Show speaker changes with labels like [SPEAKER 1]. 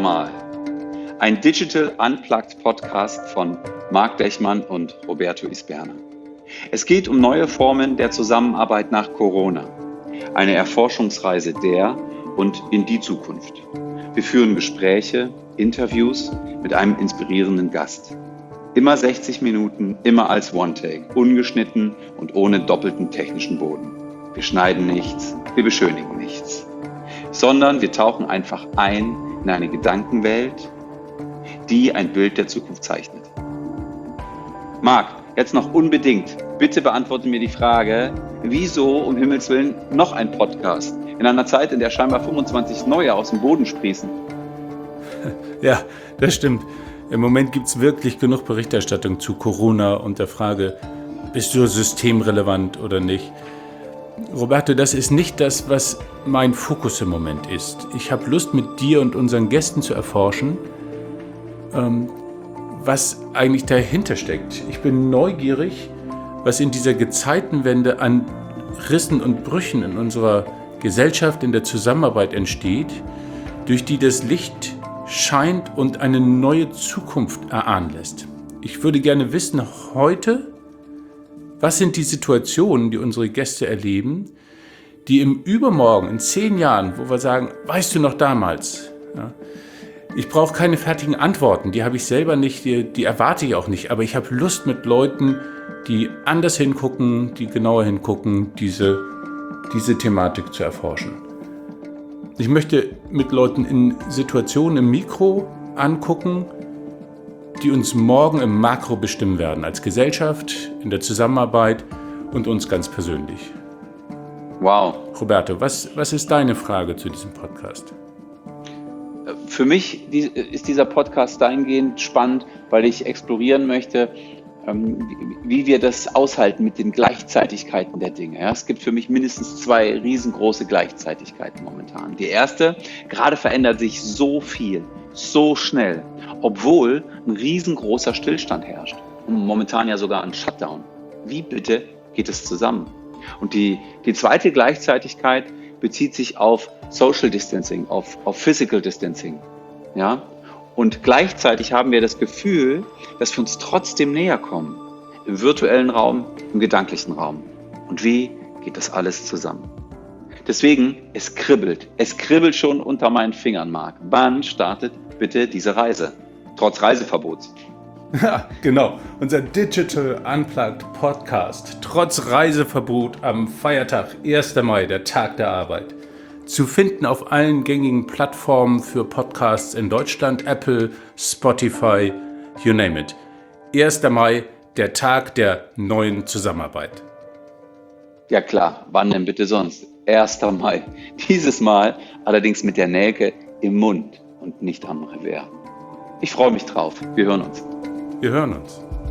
[SPEAKER 1] Normal. Ein Digital Unplugged Podcast von Marc Dechmann und Roberto Isberna. Es geht um neue Formen der Zusammenarbeit nach Corona. Eine Erforschungsreise der und in die Zukunft. Wir führen Gespräche, Interviews mit einem inspirierenden Gast. Immer 60 Minuten, immer als One-Take, ungeschnitten und ohne doppelten technischen Boden. Wir schneiden nichts, wir beschönigen nichts, sondern wir tauchen einfach ein in eine Gedankenwelt, die ein Bild der Zukunft zeichnet. Marc, jetzt noch unbedingt, bitte beantworte mir die Frage, wieso um Himmels Willen noch ein Podcast? In einer Zeit, in der scheinbar 25 neue aus dem Boden sprießen.
[SPEAKER 2] Ja, das stimmt. Im Moment gibt es wirklich genug Berichterstattung zu Corona und der Frage, bist du systemrelevant oder nicht? Roberto, das ist nicht das, was mein Fokus im Moment ist. Ich habe Lust, mit dir und unseren Gästen zu erforschen, was eigentlich dahinter steckt. Ich bin neugierig, was in dieser Gezeitenwende an Rissen und Brüchen in unserer Gesellschaft, in der Zusammenarbeit entsteht, durch die das Licht scheint und eine neue Zukunft erahnen lässt. Ich würde gerne wissen, heute, was sind die Situationen, die unsere Gäste erleben, die im Übermorgen, in 10 Jahren, wo wir sagen, weißt du noch damals? Ja, ich brauche keine fertigen Antworten, die habe ich selber nicht, die erwarte ich auch nicht, aber ich habe Lust mit Leuten, die anders hingucken, die genauer hingucken, diese Thematik zu erforschen. Ich möchte mit Leuten in Situationen im Mikro angucken, die uns morgen im Makro bestimmen werden, als Gesellschaft, in der Zusammenarbeit und uns ganz persönlich.
[SPEAKER 1] Wow.
[SPEAKER 2] Roberto, was ist deine Frage zu diesem Podcast?
[SPEAKER 1] Für mich ist dieser Podcast dahingehend spannend, weil ich explorieren möchte, wie wir das aushalten mit den Gleichzeitigkeiten der Dinge. Ja, es gibt für mich mindestens 2 riesengroße Gleichzeitigkeiten momentan. Die erste, gerade verändert sich so viel, so schnell, obwohl ein riesengroßer Stillstand herrscht. Und momentan ja sogar ein Shutdown. Wie bitte geht es zusammen? Und die zweite Gleichzeitigkeit bezieht sich auf Social Distancing, auf Physical Distancing. Ja? Und gleichzeitig haben wir das Gefühl, dass wir uns trotzdem näher kommen. Im virtuellen Raum, im gedanklichen Raum. Und wie geht das alles zusammen? Deswegen, es kribbelt. Es kribbelt schon unter meinen Fingern, Marc. Wann startet bitte diese Reise? Trotz Reiseverbots.
[SPEAKER 2] Ja, genau. Unser Digital Unplugged Podcast. Trotz Reiseverbot am Feiertag, 1. Mai, der Tag der Arbeit. Zu finden auf allen gängigen Plattformen für Podcasts in Deutschland, Apple, Spotify, you name it. 1. Mai, der Tag der neuen Zusammenarbeit.
[SPEAKER 1] Ja klar, wann denn bitte sonst? 1. Mai. Dieses Mal allerdings mit der Nelke im Mund und nicht am Revers. Ich freue mich drauf. Wir hören uns.
[SPEAKER 2] Wir hören uns.